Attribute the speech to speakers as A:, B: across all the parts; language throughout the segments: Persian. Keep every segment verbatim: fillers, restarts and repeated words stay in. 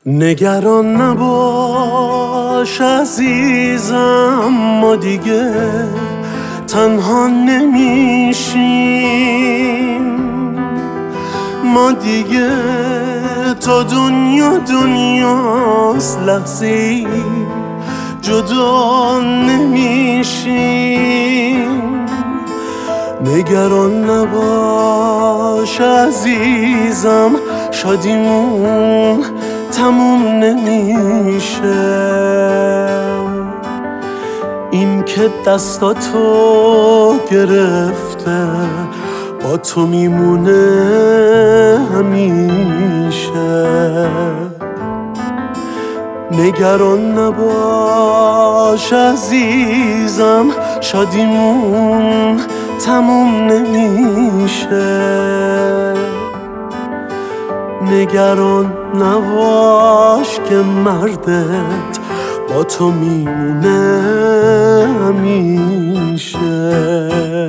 A: نگران نباش عزیزم، ما دیگه تنها نمیشیم. ما دیگه تا دنیا دنیاست لحظه‌ای جدا نمیشیم. نگران نباش عزیزم، شادیمون تموم نمیشه. این که دستاتو گرفته با تو میمونه همیشه. نگران نباش عزیزم، شادیمون تموم نمیشه. نگران نباش که مردت با تو میمونه همیشه.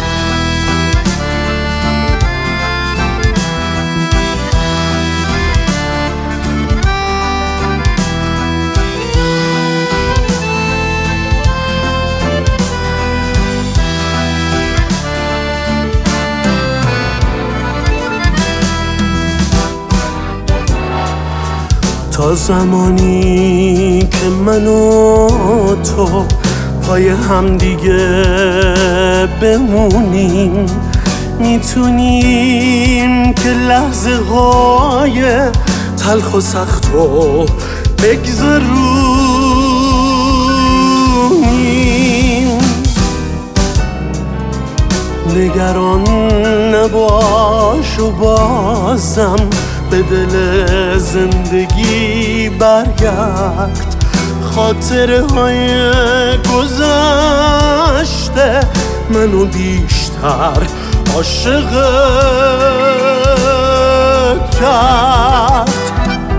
A: تا زمانی که من و تو پای هم دیگه بمونیم، میتونیم که لحظه های تلخ و سخت رو بگذرونیم. نگران نباش و بازم به دل زندگی برگرد. خاطره های گذشته منو بیشتر عاشقت کرد.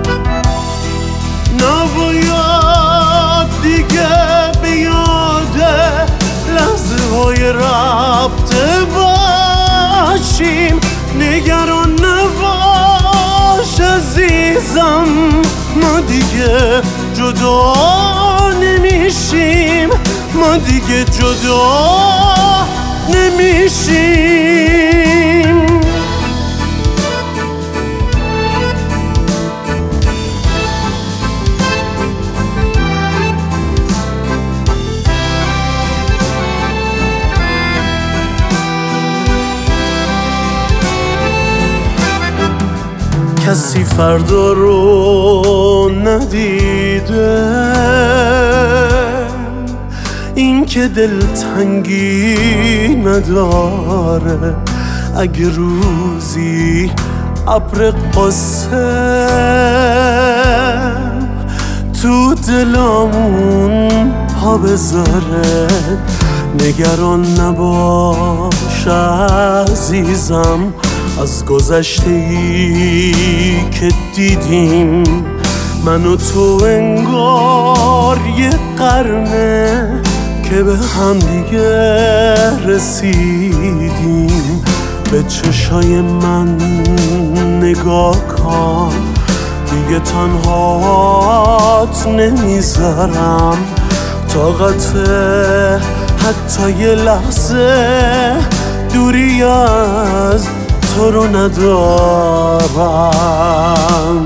A: نباید دیگه به یاد لحظه های رفته باشیم. نگران نباش عزیزم، ما دیگه جدا نمیشیم. ما دیگه جدا نمیشیم. کسی فردا رو ندیده، این که دلتنگی نداره. اگه روزی ابر قصه تو دلامون پا بذاره، نگران نباش عزیزم از گذشته‌ای که دیدیم. من و تو انگار یه قرنه که به هم دیگه رسیدیم. به چشای من نگاه کن، دیگه تنهات نمیذارم. طاقت حتی یه لحظه دوری از تو رو ندارم.